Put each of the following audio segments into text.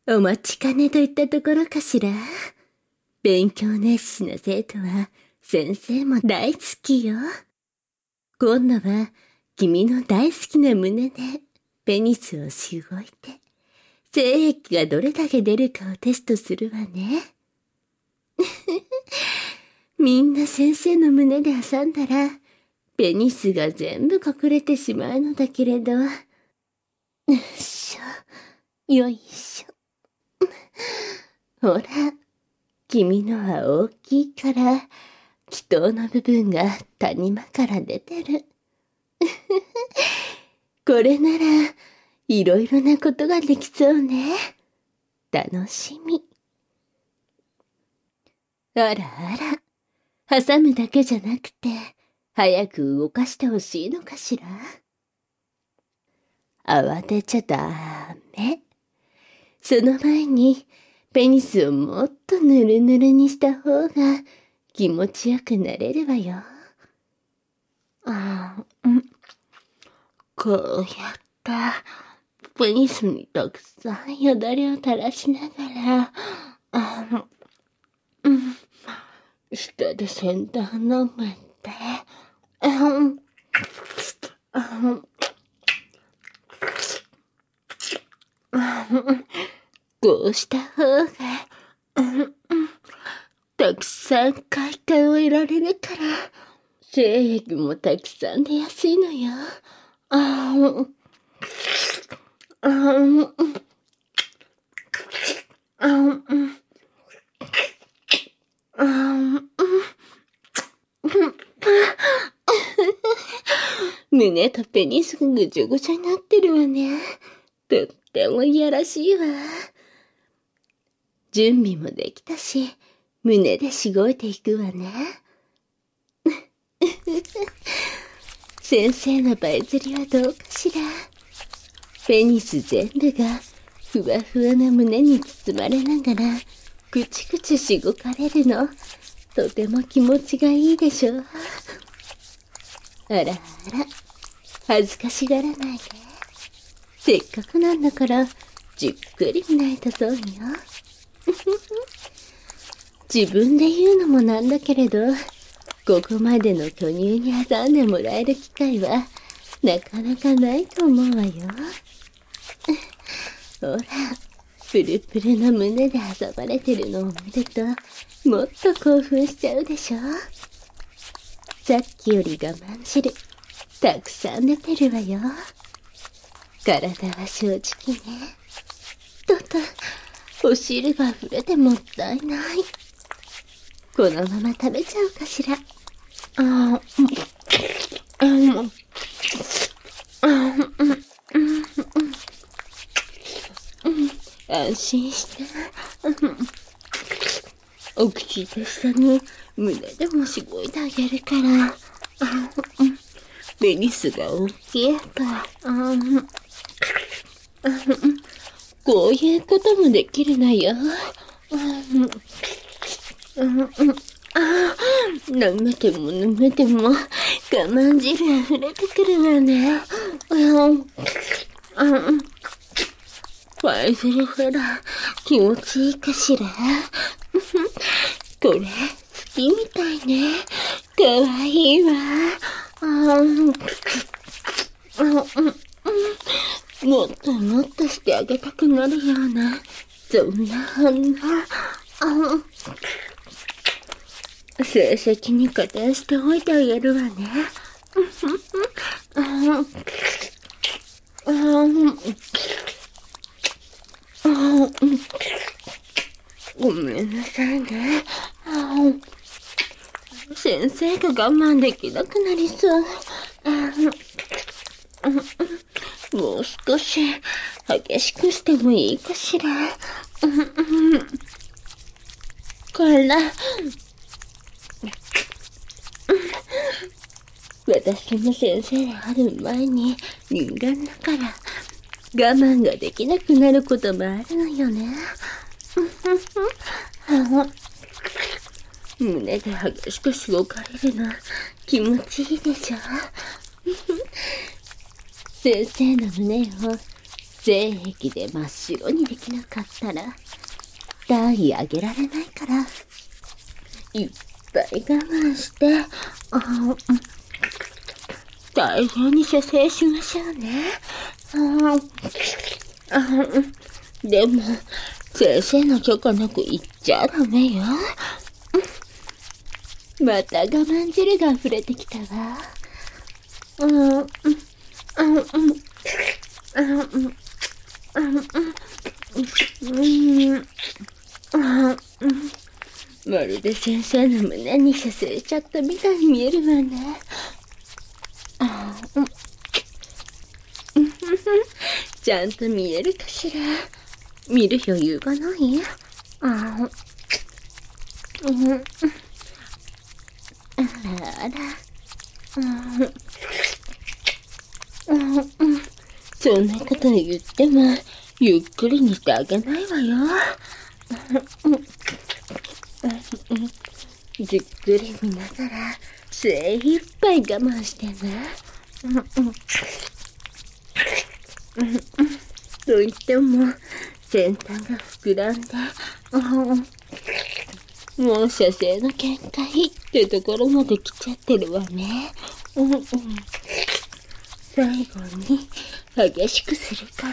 お待ちかねといったところかしら。勉強熱心な生徒は先生も大好きよ。今度は君の大好きな胸でペニスをしごいて、精液がどれだけ出るかをテストするわね。みんな先生の胸で挟んだら、ペニスが全部隠れてしまうのだけれど。よいしょ、よいしょ。ほら、君のは大きいから、気筒の部分が谷間から出てる。これなら、いろいろなことができそうね。楽しみ。あらあら、挟むだけじゃなくて、早く動かしてほしいのかしら。慌てちゃダメ。その前に、ペニスをもっとぬるぬるにした方が気持ちよくなれるわよ。こうやったペニスにたくさんよだれを垂らしながら、下で先端舐めて、こうした方が、たくさん快感を得られるから、精液もたくさん出やすいのよ。胸とペニスがぐちゃぐちゃになってるわね。とってもいやらしいわ。準備もできたし、胸でしごいていくわね。先生のバイ釣りはどうかしら。ペニス全部がふわふわな胸に包まれながら、くちくちしごかれるの。とても気持ちがいいでしょう。あらあら、恥ずかしがらないで。せっかくなんだから、じっくり見ないとそうよ。自分で言うのもなんだけれど、ここまでの巨乳に挟んでもらえる機会は、なかなかないと思うわよ。ほら、プルプルの胸で挟まれてるのを見ると、もっと興奮しちゃうでしょ。さっきより我慢汁、たくさん出てるわよ。体は正直ね。お汁が溢れてもったいない。このまま食べちゃうかしら。安心して。お口と下に胸でもしごいてあげるから。ペニスが大きいから。こういうこともできるのよ。舐めても舐めても我慢汁溢れてくるわね。バイ釣りほら気持ちいいかしら。これ好きみたいね。かわいいわ。もっともっとしてあげたくなるような、そんな反応。成績に加点しておいてあげるわね。ごめんなさいね。先生が我慢できなくなりそう。もう少し激しくしてもいいかしら。こら。私も先生である前に人間だから我慢ができなくなることもあるのよね。胸で激しくしごかれるの気持ちいいでしょ。先生の胸を精液で真っ白にできなかったら、単位あげられないから、いっぱい我慢して、大量に射精しましょうね。でも、先生の許可なく言っちゃダメよ。また我慢汁が溢れてきたわ。まるで先生の胸に射精しちゃったみたいに見えるわね。ちゃんと見えるかしら。見る余裕がない？あらあら。そんなこと言っても、ゆっくりにしてあげないわよ。じっくり見ながら、精一杯我慢してね。と言っても、先端が膨らんで、もう射精の限界ってところまで来ちゃってるわね。最後に激しくするから、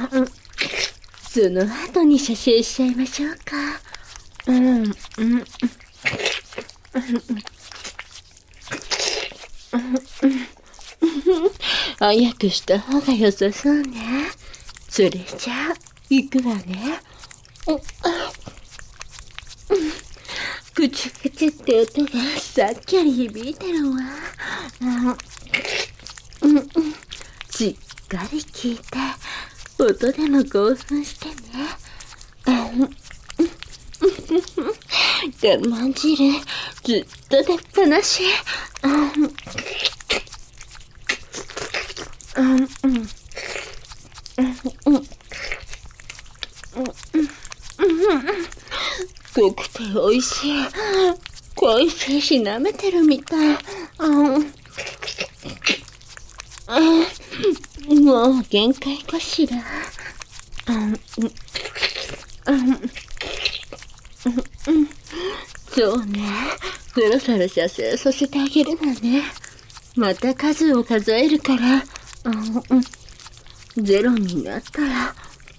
その後に射精しちゃいましょうか。早くした方が良さそうね。それじゃあ、行くわね。くちゅくちゅって音がさっきより響いてるわ。しっかり聞いて、音でも興奮してね。我慢汁、ずっと出っ放し。濃くて美味しい。恋しいし舐めてるみたい。もう限界かしら。そうね。そろそろ射精させてあげるわね。また数を数えるから。ゼロになったら。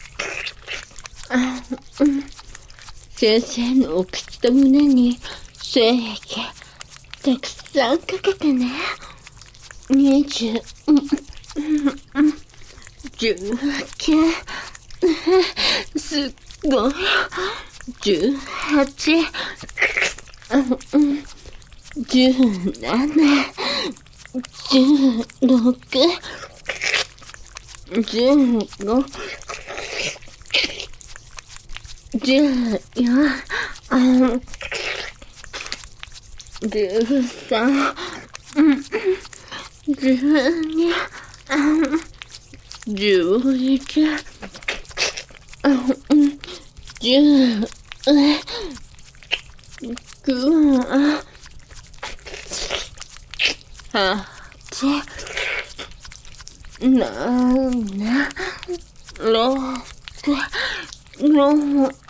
先生のお口と胸に精液たくさんかけてね。20、19、すっごい。18、17、16、15、14、13、12、11、10、9、8、7、6、5、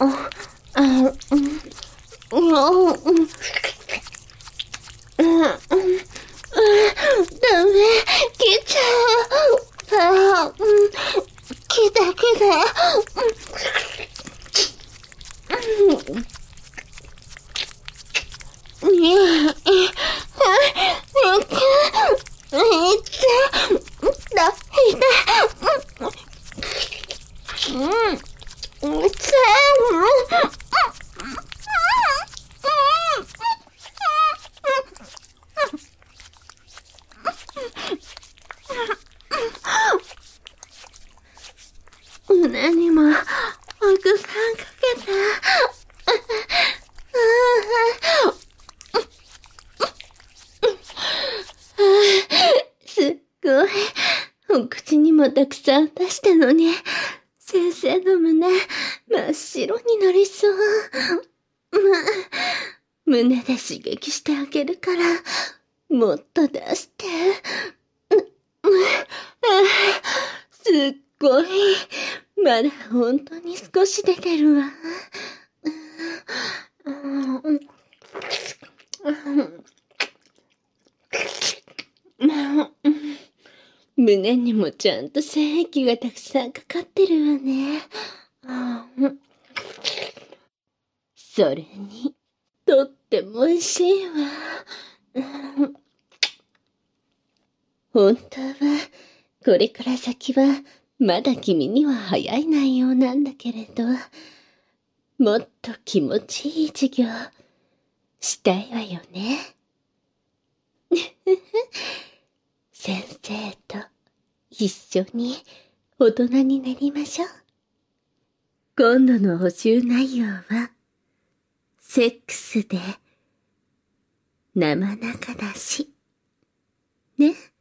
ダメ、来ちゃう。来た。胸にもたくさんかけて。すっごい。お口にもたくさん出したのに、先生の胸、真っ白になりそう。胸で刺激してあげるから、もっと出して。すっごい。まだ本当に少し出てるわ。胸にもちゃんと精液がたくさんかかってるわね。それに、とっても美味しいわ。本当は、これから先は、まだ君には早い内容なんだけれど、もっと気持ちいい授業、したいわよね。先生と一緒に大人になりましょう。今度の補習内容は、セックスで、生々だし。ね。